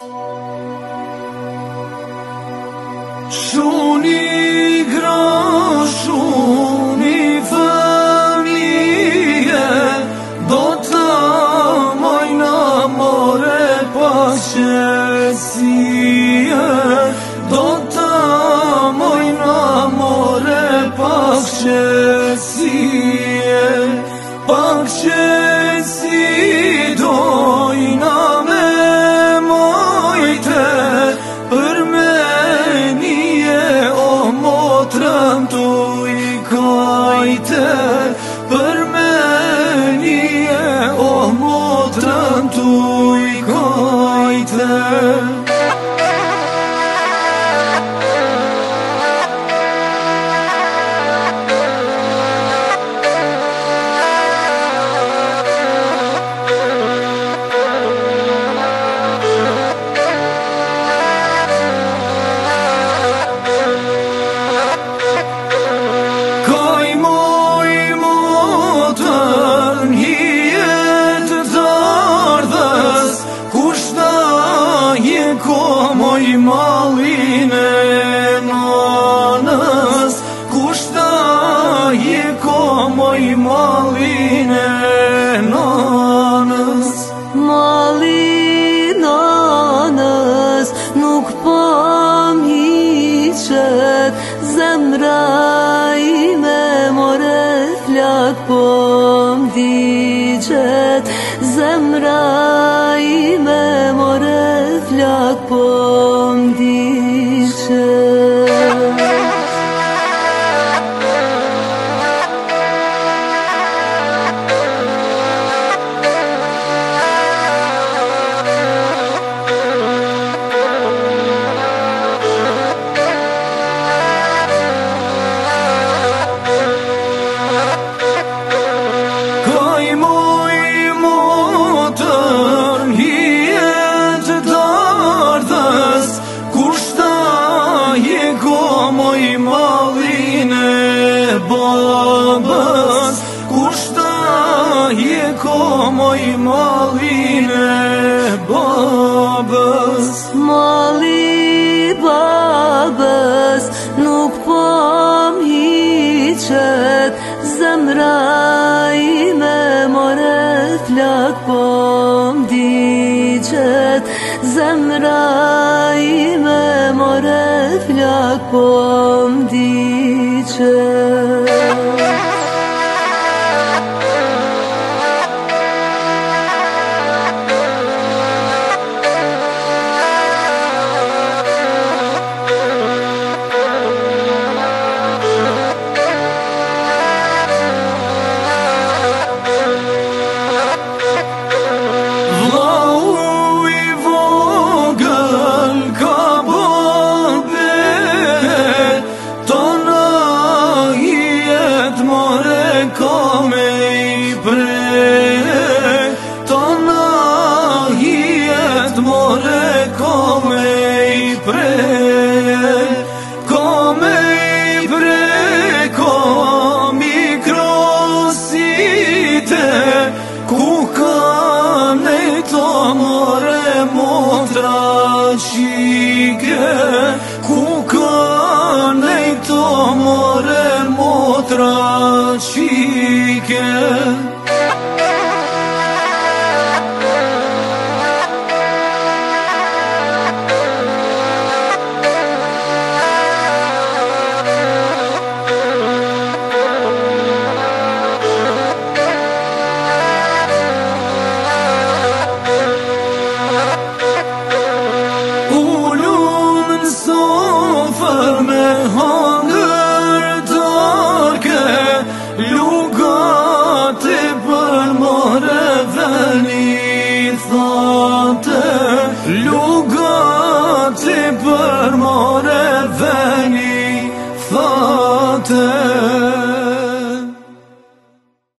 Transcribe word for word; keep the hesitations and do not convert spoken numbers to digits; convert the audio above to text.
Shuni gra, shuni familje, do të mojna more paqësie, do të mojna more paqësie, paqësi dojna me mojte, për menije o motrëm tuj kajte, për menije o motrëm tuj kajte. Moj malin e nanës, kushta je ko moj malin e nanës. Malin nanës nuk pam hiqet, zemra ime more flak po m'diqet, zemra ime more flak po moj malin e babës, kushta je ko moj malin e babës. Mali babës nuk pam hiqet, zemra ime more flak po m'diqet, zemra ime more flak po m'diqet. More come i pre, come i pre, come i crosite, kukane to more motra qike, kukane to more motra qike. Me hangër darke, lugate për more veni thate.